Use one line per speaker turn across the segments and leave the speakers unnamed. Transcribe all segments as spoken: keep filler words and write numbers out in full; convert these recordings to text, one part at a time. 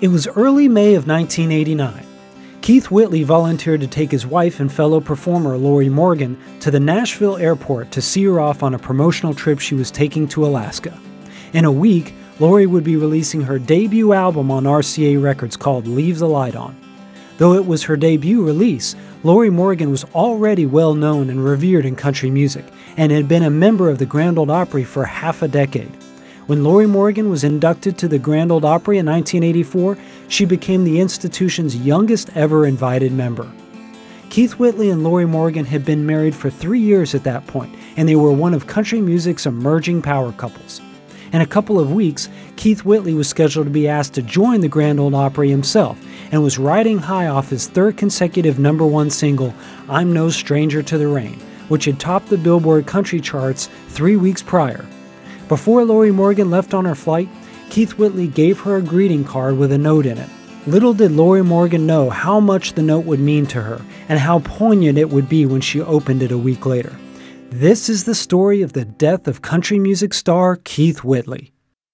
It was early May of nineteen eighty-nine. Keith Whitley volunteered to take his wife and fellow performer Lorrie Morgan to the Nashville airport to see her off on a promotional trip she was taking to Alaska. In a week, Lorrie would be releasing her debut album on R C A Records called Leave the Light On. Though it was her debut release, Lorrie Morgan was already well known and revered in country music, and had been a member of the Grand Ole Opry for half a decade. When Lorrie Morgan was inducted to the Grand Ole Opry in nineteen eighty-four, she became the institution's youngest ever invited member. Keith Whitley and Lorrie Morgan had been married for three years at that point, and they were one of country music's emerging power couples. In a couple of weeks, Keith Whitley was scheduled to be asked to join the Grand Ole Opry himself, and was riding high off his third consecutive number one single, I'm No Stranger to the Rain, which had topped the Billboard country charts three weeks prior. Before Lorrie Morgan left on her flight, Keith Whitley gave her a greeting card with a note in it. Little did Lorrie Morgan know how much the note would mean to her, and how poignant it would be when she opened it a week later. This is the story of the death of country music star Keith Whitley.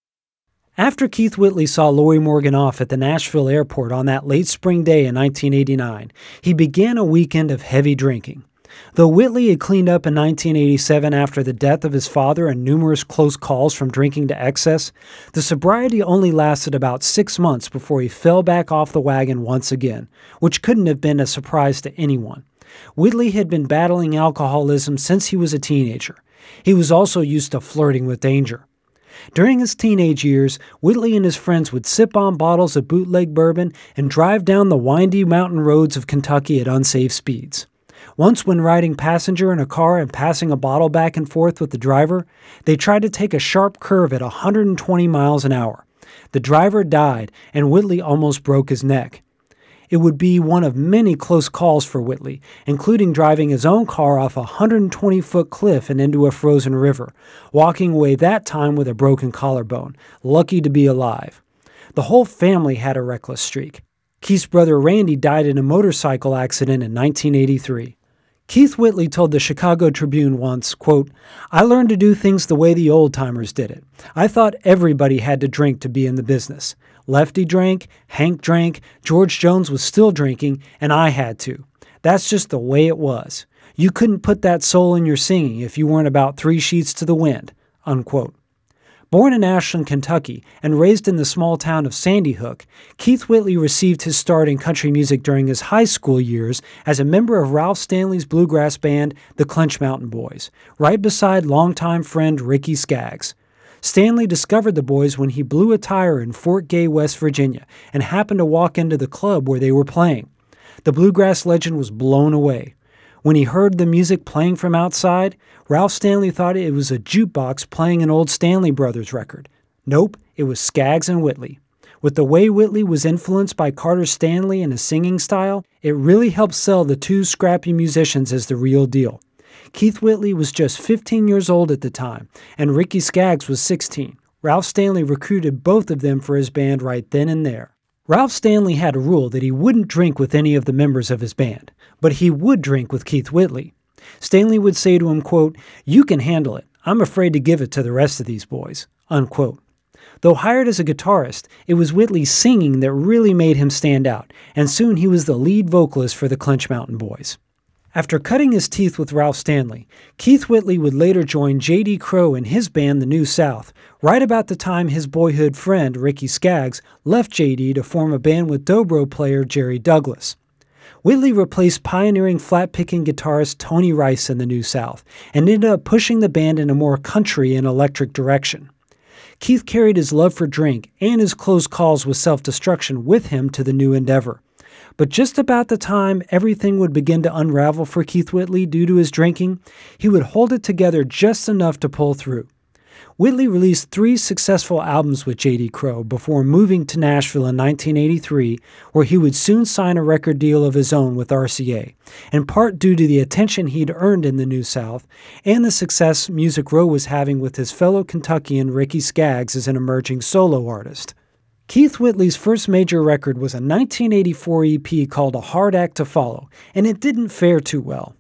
After Keith Whitley saw Lorrie Morgan off at the Nashville airport on that late spring day in nineteen eighty-nine, he began a weekend of heavy drinking. Though Whitley had cleaned up in nineteen eighty-seven after the death of his father and numerous close calls from drinking to excess, the sobriety only lasted about six months before he fell back off the wagon once again, which couldn't have been a surprise to anyone. Whitley had been battling alcoholism since he was a teenager. He was also used to flirting with danger. During his teenage years, Whitley and his friends would sip on bottles of bootleg bourbon and drive down the windy mountain roads of Kentucky at unsafe speeds. Once, when riding passenger in a car and passing a bottle back and forth with the driver, they tried to take a sharp curve at one hundred twenty miles an hour. The driver died, and Whitley almost broke his neck. It would be one of many close calls for Whitley, including driving his own car off a one hundred twenty foot cliff and into a frozen river, walking away that time with a broken collarbone, lucky to be alive. The whole family had a reckless streak. Keith's brother Randy died in a motorcycle accident in nineteen eighty-three. Keith Whitley told the Chicago Tribune once, quote, I learned to do things the way the old-timers did it. I thought everybody had to drink to be in the business. Lefty drank, Hank drank, George Jones was still drinking, and I had to. That's just the way it was. You couldn't put that soul in your singing if you weren't about three sheets to the wind, unquote. Born in Ashland, Kentucky, and raised in the small town of Sandy Hook, Keith Whitley received his start in country music during his high school years as a member of Ralph Stanley's bluegrass band, the Clinch Mountain Boys, right beside longtime friend Ricky Skaggs. Stanley discovered the boys when he blew a tire in Fort Gay, West Virginia, and happened to walk into the club where they were playing. The bluegrass legend was blown away. When he heard the music playing from outside, Ralph Stanley thought it was a jukebox playing an old Stanley Brothers record. Nope, it was Skaggs and Whitley. With the way Whitley was influenced by Carter Stanley and his singing style, it really helped sell the two scrappy musicians as the real deal. Keith Whitley was just fifteen years old at the time, and Ricky Skaggs was sixteen. Ralph Stanley recruited both of them for his band right then and there. Ralph Stanley had a rule that he wouldn't drink with any of the members of his band, but he would drink with Keith Whitley. Stanley would say to him, quote, you can handle it. I'm afraid to give it to the rest of these boys, unquote. Though hired as a guitarist, it was Whitley's singing that really made him stand out, and soon he was the lead vocalist for the Clinch Mountain Boys. After cutting his teeth with Ralph Stanley, Keith Whitley would later join J D Crowe in his band, the New South, right about the time his boyhood friend, Ricky Skaggs, left J D to form a band with dobro player Jerry Douglas. Whitley replaced pioneering flat-picking guitarist Tony Rice in the New South, and ended up pushing the band in a more country and electric direction. Keith carried his love for drink and his close calls with self-destruction with him to the new endeavor. But just about the time everything would begin to unravel for Keith Whitley due to his drinking, he would hold it together just enough to pull through. Whitley released three successful albums with J D Crowe before moving to Nashville in nineteen eighty-three, where he would soon sign a record deal of his own with R C A, in part due to the attention he'd earned in the New South and the success Music Row was having with his fellow Kentuckian Ricky Skaggs as an emerging solo artist. Keith Whitley's first major record was a nineteen eighty-four E P called A Hard Act to Follow, and it didn't fare too well.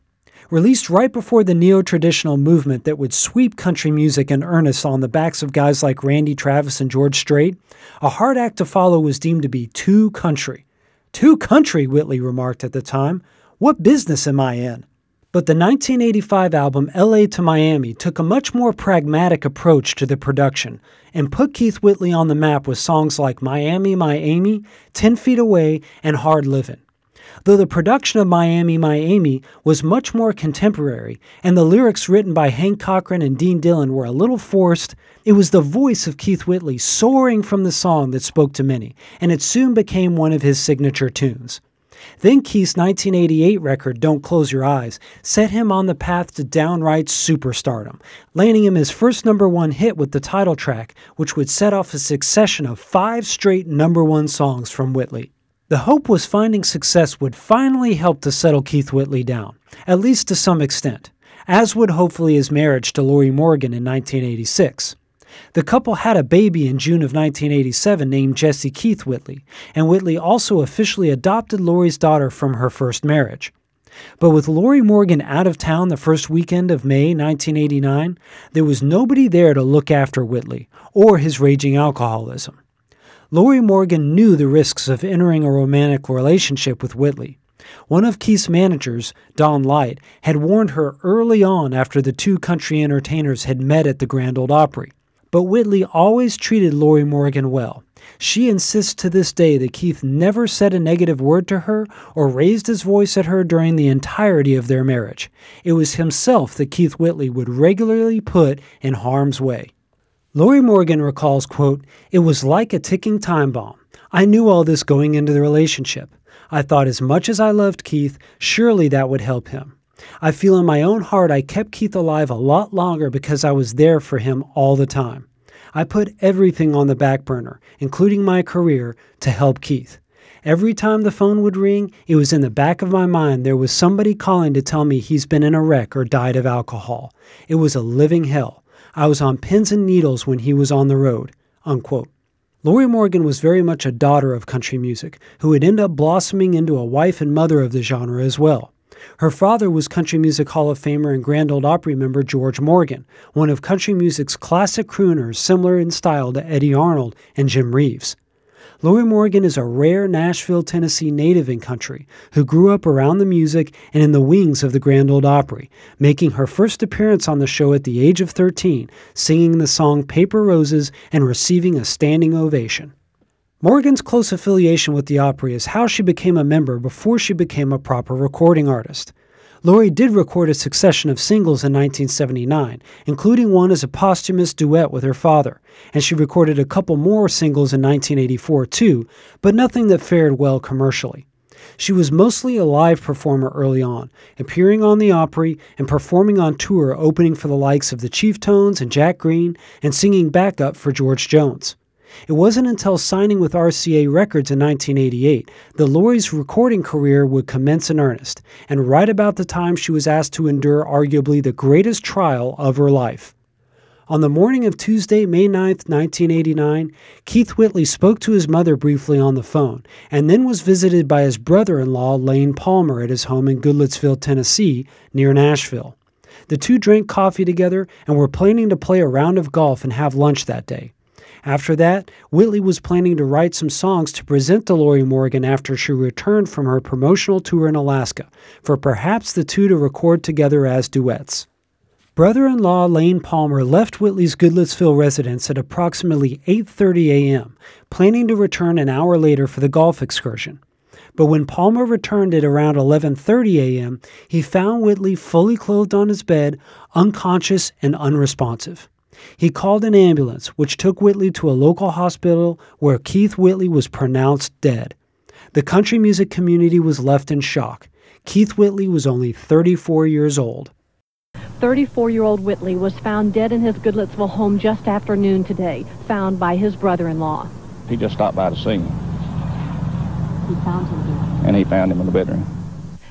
Released right before the neo-traditional movement that would sweep country music in earnest on the backs of guys like Randy Travis and George Strait, a hard act to follow was deemed to be too country. Too country, Whitley remarked at the time. What business am I in? But the nineteen eighty-five album L A to Miami took a much more pragmatic approach to the production and put Keith Whitley on the map with songs like Miami, My Amy, Ten Feet Away, and Hard Livin'. Though the production of Miami, My Amy was much more contemporary and the lyrics written by Hank Cochran and Dean Dillon were a little forced, it was the voice of Keith Whitley soaring from the song that spoke to many, and it soon became one of his signature tunes. Then Keith's nineteen eighty-eight record, Don't Close Your Eyes, set him on the path to downright superstardom, landing him his first number one hit with the title track, which would set off a succession of five straight number one songs from Whitley. The hope was finding success would finally help to settle Keith Whitley down, at least to some extent, as would hopefully his marriage to Lorrie Morgan in nineteen eighty-six. The couple had a baby in June of nineteen eighty-seven named Jesse Keith Whitley, and Whitley also officially adopted Lorrie's daughter from her first marriage. But with Lorrie Morgan out of town the first weekend of May nineteen eighty-nine, there was nobody there to look after Whitley or his raging alcoholism. Lorrie Morgan knew the risks of entering a romantic relationship with Whitley. One of Keith's managers, Don Light, had warned her early on after the two country entertainers had met at the Grand Ole Opry. But Whitley always treated Lorrie Morgan well. She insists to this day that Keith never said a negative word to her or raised his voice at her during the entirety of their marriage. It was himself that Keith Whitley would regularly put in harm's way. Lorrie Morgan recalls, quote, "It was like a ticking time bomb. I knew all this going into the relationship. I thought as much as I loved Keith, surely that would help him. I feel in my own heart I kept Keith alive a lot longer because I was there for him all the time. I put everything on the back burner, including my career, to help Keith. Every time the phone would ring, it was in the back of my mind there was somebody calling to tell me he's been in a wreck or died of alcohol. It was a living hell. I was on pins and needles when he was on the road." Unquote. Lorrie Morgan was very much a daughter of country music, who would end up blossoming into a wife and mother of the genre as well. Her father was Country Music Hall of Famer and Grand Ole Opry member George Morgan, one of country music's classic crooners similar in style to Eddie Arnold and Jim Reeves. Lorrie Morgan is a rare Nashville, Tennessee native in country who grew up around the music and in the wings of the Grand Ole Opry, making her first appearance on the show at the age of thirteen, singing the song Paper Roses and receiving a standing ovation. Morgan's close affiliation with the Opry is how she became a member before she became a proper recording artist. Lorrie did record a succession of singles in nineteen seventy-nine, including one as a posthumous duet with her father, and she recorded a couple more singles in nineteen eighty-four too, but nothing that fared well commercially. She was mostly a live performer early on, appearing on the Opry and performing on tour opening for the likes of the Chieftones and Jack Green and singing backup for George Jones. It wasn't until signing with R C A Records in nineteen eighty-eight that Lorrie's recording career would commence in earnest, and right about the time she was asked to endure arguably the greatest trial of her life. On the morning of Tuesday, May ninth, nineteen eighty-nine, Keith Whitley spoke to his mother briefly on the phone, and then was visited by his brother-in-law, Lane Palmer, at his home in Goodlettsville, Tennessee, near Nashville. The two drank coffee together and were planning to play a round of golf and have lunch that day. After that, Whitley was planning to write some songs to present to Lorrie Morgan after she returned from her promotional tour in Alaska, for perhaps the two to record together as duets. Brother-in-law Lane Palmer left Whitley's Goodlettsville residence at approximately eight thirty a.m., planning to return an hour later for the golf excursion. But when Palmer returned at around eleven thirty a.m., he found Whitley fully clothed on his bed, unconscious and unresponsive. He called an ambulance, which took Whitley to a local hospital where Keith Whitley was pronounced dead. The country music community was left in shock. Keith Whitley was only thirty-four years old.
thirty-four-year-old Whitley was found dead in his Goodlettsville home just after noon today, found by his brother-in-law.
He just stopped by to see him.
He found him here.
And he found him in the bedroom.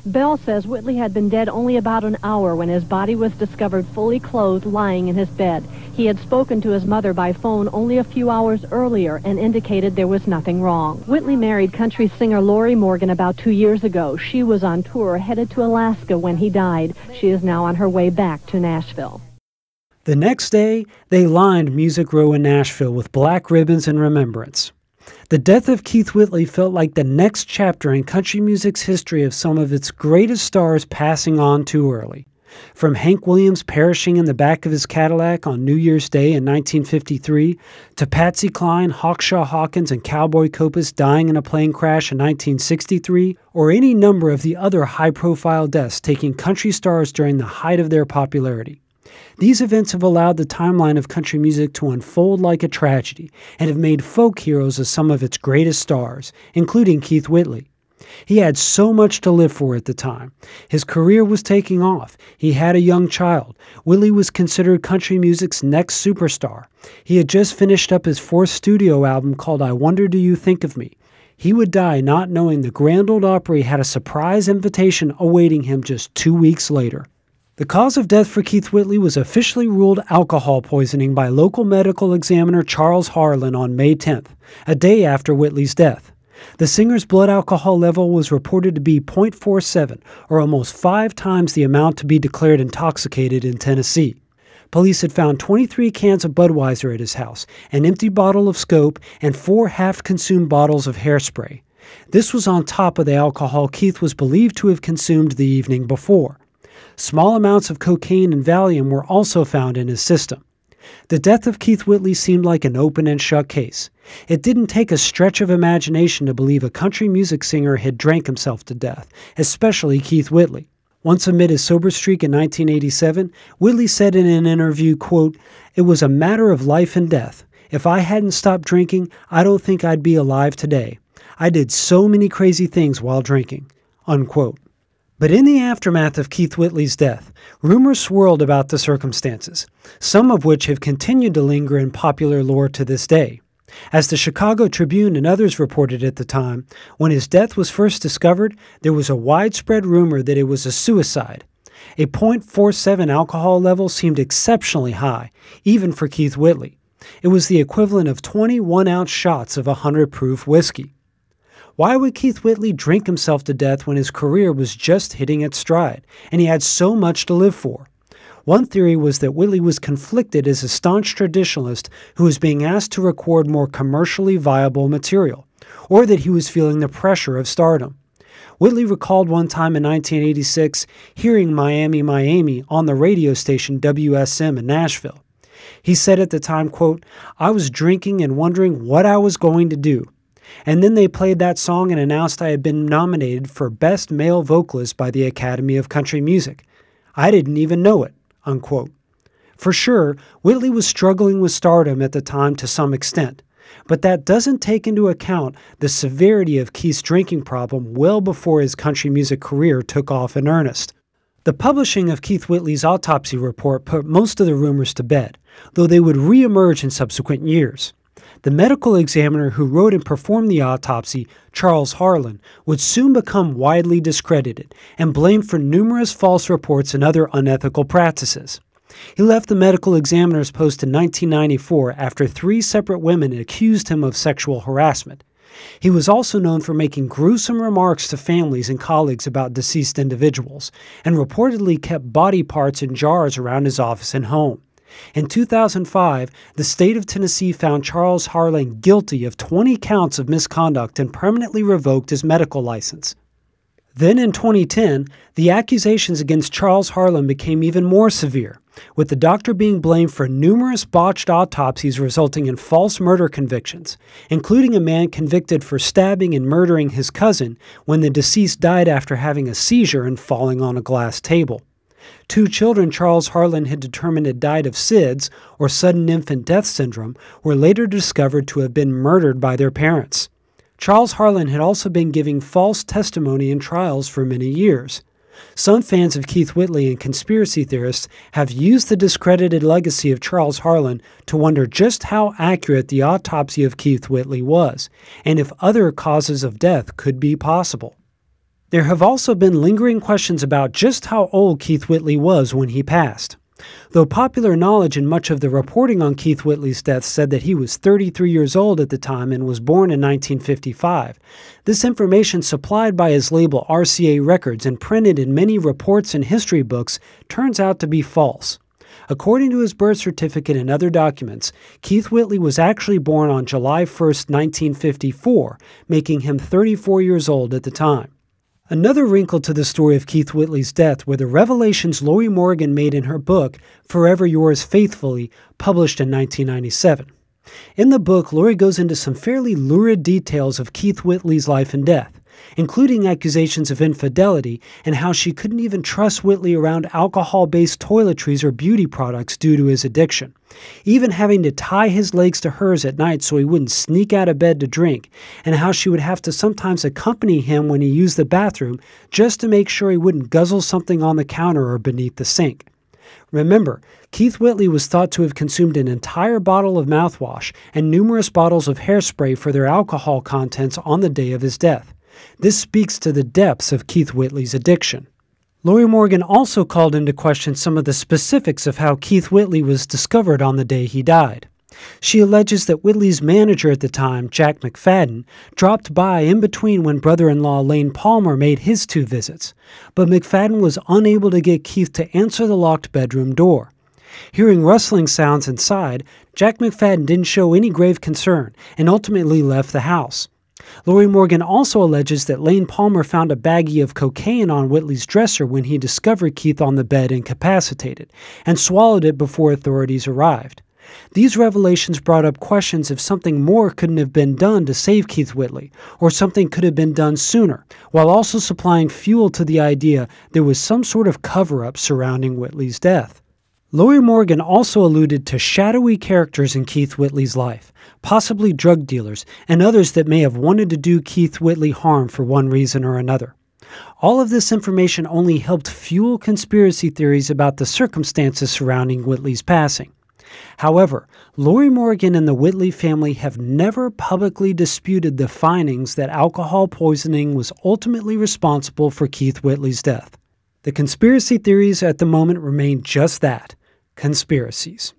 Bell says Whitley had been dead only about an hour when his body was discovered fully clothed lying in his bed. He had spoken to his mother by phone only a few hours earlier and indicated there was nothing wrong. Whitley married country singer Lorrie Morgan about two years ago. She was on tour headed to Alaska when he died. She is now on her way back to Nashville.
The next day, they lined Music Row in Nashville with black ribbons in remembrance. The death of Keith Whitley felt like the next chapter in country music's history of some of its greatest stars passing on too early. From Hank Williams perishing in the back of his Cadillac on New Year's Day in nineteen fifty-three, to Patsy Cline, Hawkshaw Hawkins, and Cowboy Copas dying in a plane crash in nineteen sixty-three, or any number of the other high-profile deaths taking country stars during the height of their popularity. These events have allowed the timeline of country music to unfold like a tragedy and have made folk heroes of some of its greatest stars, including Keith Whitley. He had so much to live for at the time. His career was taking off. He had a young child. Whitley was considered country music's next superstar. He had just finished up his fourth studio album called I Wonder Do You Think of Me. He would die not knowing the Grand Ole Opry had a surprise invitation awaiting him just two weeks later. The cause of death for Keith Whitley was officially ruled alcohol poisoning by local medical examiner Charles Harlan on May tenth, a day after Whitley's death. The singer's blood alcohol level was reported to be zero point four seven, or almost five times the amount to be declared intoxicated in Tennessee. Police had found twenty-three cans of Budweiser at his house, an empty bottle of Scope, and four half-consumed bottles of hairspray. This was on top of the alcohol Keith was believed to have consumed the evening before. Small amounts of cocaine and Valium were also found in his system. The death of Keith Whitley seemed like an open and shut case. It didn't take a stretch of imagination to believe a country music singer had drank himself to death, especially Keith Whitley. Once amid his sober streak in nineteen eighty-seven, Whitley said in an interview, quote, "It was a matter of life and death. If I hadn't stopped drinking, I don't think I'd be alive today. I did so many crazy things while drinking," unquote. But in the aftermath of Keith Whitley's death, rumors swirled about the circumstances, some of which have continued to linger in popular lore to this day. As the Chicago Tribune and others reported at the time, when his death was first discovered, there was a widespread rumor that it was a suicide. A zero point four seven alcohol level seemed exceptionally high, even for Keith Whitley. It was the equivalent of twenty-one ounce shots of one hundred proof whiskey. Why would Keith Whitley drink himself to death when his career was just hitting its stride, and he had so much to live for? One theory was that Whitley was conflicted as a staunch traditionalist who was being asked to record more commercially viable material, or that he was feeling the pressure of stardom. Whitley recalled one time in nineteen eighty-six hearing Miami, Miami on the radio station W S M in Nashville. He said at the time, quote, "I was drinking and wondering what I was going to do. And then they played that song and announced I had been nominated for Best Male Vocalist by the Academy of Country Music. I didn't even know it," unquote. For sure, Whitley was struggling with stardom at the time to some extent, but that doesn't take into account the severity of Keith's drinking problem well before his country music career took off in earnest. The publishing of Keith Whitley's autopsy report put most of the rumors to bed, though they would re-emerge in subsequent years. The medical examiner who wrote and performed the autopsy, Charles Harlan, would soon become widely discredited and blamed for numerous false reports and other unethical practices. He left the medical examiner's post in nineteen ninety-four after three separate women accused him of sexual harassment. He was also known for making gruesome remarks to families and colleagues about deceased individuals, and reportedly kept body parts in jars around his office and home. In two thousand five, the state of Tennessee found Charles Harlan guilty of twenty counts of misconduct and permanently revoked his medical license. Then in twenty ten, the accusations against Charles Harlan became even more severe, with the doctor being blamed for numerous botched autopsies resulting in false murder convictions, including a man convicted for stabbing and murdering his cousin when the deceased died after having a seizure and falling on a glass table. Two children Charles Harlan had determined had died of S I D S, or sudden infant death syndrome, were later discovered to have been murdered by their parents. Charles Harlan had also been giving false testimony in trials for many years. Some fans of Keith Whitley and conspiracy theorists have used the discredited legacy of Charles Harlan to wonder just how accurate the autopsy of Keith Whitley was, and if other causes of death could be possible. There have also been lingering questions about just how old Keith Whitley was when he passed. Though popular knowledge and much of the reporting on Keith Whitley's death said that he was thirty-three years old at the time and was born in nineteen fifty-five, this information supplied by his label R C A Records and printed in many reports and history books turns out to be false. According to his birth certificate and other documents, Keith Whitley was actually born on July first, nineteen fifty-four, making him thirty-four years old at the time. Another wrinkle to the story of Keith Whitley's death were the revelations Lorrie Morgan made in her book, Forever Yours Faithfully, published in nineteen ninety-seven. In the book, Lorrie goes into some fairly lurid details of Keith Whitley's life and death, including accusations of infidelity and how she couldn't even trust Whitley around alcohol-based toiletries or beauty products due to his addiction, even having to tie his legs to hers at night so he wouldn't sneak out of bed to drink, and how she would have to sometimes accompany him when he used the bathroom just to make sure he wouldn't guzzle something on the counter or beneath the sink. Remember, Keith Whitley was thought to have consumed an entire bottle of mouthwash and numerous bottles of hairspray for their alcohol contents on the day of his death. This speaks to the depths of Keith Whitley's addiction. Lorrie Morgan also called into question some of the specifics of how Keith Whitley was discovered on the day he died. She alleges that Whitley's manager at the time, Jack McFadden, dropped by in between when brother-in-law Lane Palmer made his two visits, but McFadden was unable to get Keith to answer the locked bedroom door. Hearing rustling sounds inside, Jack McFadden didn't show any grave concern and ultimately left the house. Lorrie Morgan also alleges that Lane Palmer found a baggie of cocaine on Whitley's dresser when he discovered Keith on the bed incapacitated, and swallowed it before authorities arrived. These revelations brought up questions if something more couldn't have been done to save Keith Whitley, or something could have been done sooner, while also supplying fuel to the idea there was some sort of cover-up surrounding Whitley's death. Lorrie Morgan also alluded to shadowy characters in Keith Whitley's life, possibly drug dealers and others that may have wanted to do Keith Whitley harm for one reason or another. All of this information only helped fuel conspiracy theories about the circumstances surrounding Whitley's passing. However, Lorrie Morgan and the Whitley family have never publicly disputed the findings that alcohol poisoning was ultimately responsible for Keith Whitley's death. The conspiracy theories at the moment remain just that, conspiracies.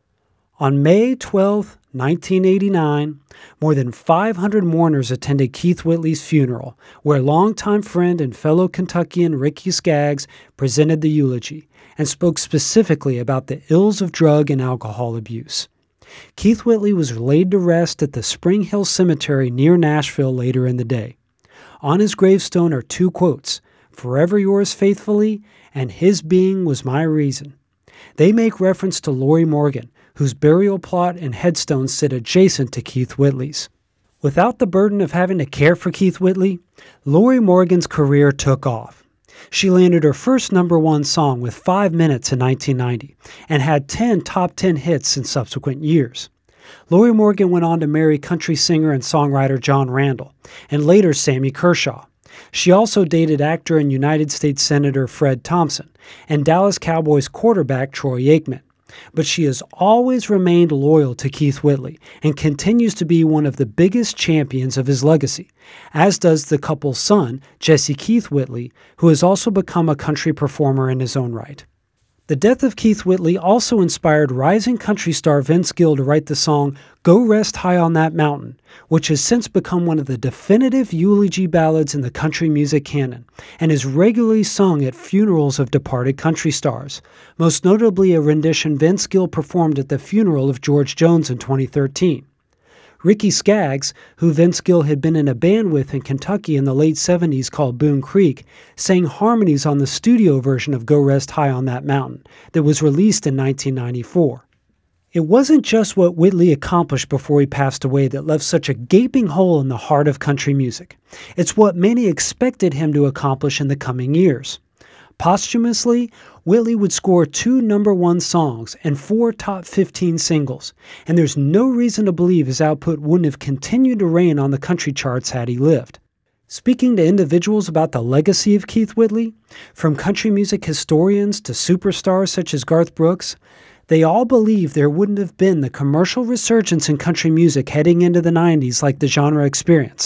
On May twelfth, nineteen eighty-nine, more than five hundred mourners attended Keith Whitley's funeral, where longtime friend and fellow Kentuckian Ricky Skaggs presented the eulogy and spoke specifically about the ills of drug and alcohol abuse. Keith Whitley was laid to rest at the Spring Hill Cemetery near Nashville later in the day. On his gravestone are two quotes, "Forever yours faithfully," and "His being was my reason." They make reference to Lorrie Morgan, whose burial plot and headstone sit adjacent to Keith Whitley's. Without the burden of having to care for Keith Whitley, Lorrie Morgan's career took off. She landed her first number one song with Five Minutes in nineteen ninety and had ten top ten hits in subsequent years. Lorrie Morgan went on to marry country singer and songwriter John Randall, and later Sammy Kershaw. She also dated actor and United States Senator Fred Thompson and Dallas Cowboys quarterback Troy Aikman. But she has always remained loyal to Keith Whitley and continues to be one of the biggest champions of his legacy, as does the couple's son, Jesse Keith Whitley, who has also become a country performer in his own right. The death of Keith Whitley also inspired rising country star Vince Gill to write the song Go Rest High on That Mountain, which has since become one of the definitive eulogy ballads in the country music canon and is regularly sung at funerals of departed country stars, most notably a rendition Vince Gill performed at the funeral of George Jones in twenty thirteen. Ricky Skaggs, who Vince Gill had been in a band with in Kentucky in the late seventies called Boone Creek, sang harmonies on the studio version of Go Rest High on That Mountain that was released in nineteen ninety-four. It wasn't just what Whitley accomplished before he passed away that left such a gaping hole in the heart of country music. It's what many expected him to accomplish in the coming years. Posthumously, Whitley would score two number one songs and four top fifteen singles, and there's no reason to believe his output wouldn't have continued to reign on the country charts had he lived. Speaking to individuals about the legacy of Keith Whitley, from country music historians to superstars such as Garth Brooks, they all believe there wouldn't have been the commercial resurgence in country music heading into the nineties like the genre experienced,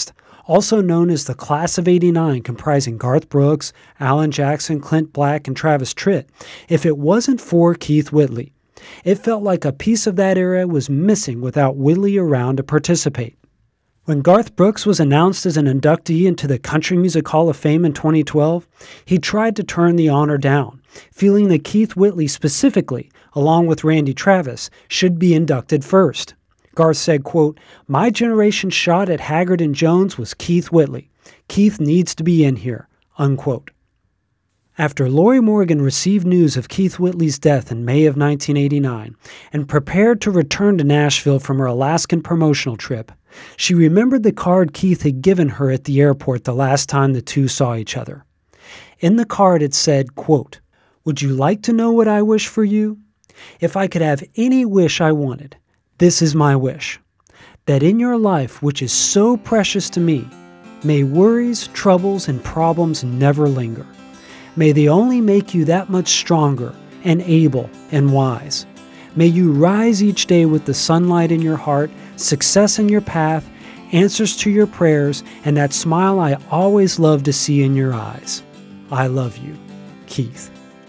Also known as the Class of eighty-nine, comprising Garth Brooks, Alan Jackson, Clint Black, and Travis Tritt, if it wasn't for Keith Whitley. It felt like a piece of that era was missing without Whitley around to participate. When Garth Brooks was announced as an inductee into the Country Music Hall of Fame in twenty twelve, he tried to turn the honor down, feeling that Keith Whitley specifically, along with Randy Travis, should be inducted first. Garth said, quote, "My generation's shot at Haggard and Jones was Keith Whitley. Keith needs to be in here," unquote. After Lorrie Morgan received news of Keith Whitley's death in May of nineteen eighty-nine and prepared to return to Nashville from her Alaskan promotional trip, she remembered the card Keith had given her at the airport the last time the two saw each other. In the card it said, quote, "Would you like to know what I wish for you? If I could have any wish I wanted, this is my wish, that in your life, which is so precious to me, may worries, troubles, and problems never linger. May they only make you that much stronger and able and wise. May you rise each day with the sunlight in your heart, success in your path, answers to your prayers, and that smile I always love to see in your eyes. I love you, Keith."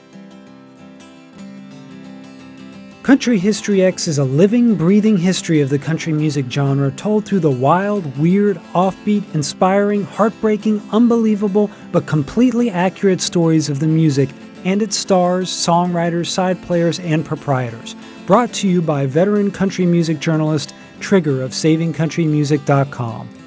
Country History X is a living, breathing history of the country music genre told through the wild, weird, offbeat, inspiring, heartbreaking, unbelievable, but completely accurate stories of the music and its stars, songwriters, side players, and proprietors. Brought to you by veteran country music journalist Trigger of saving country music dot com.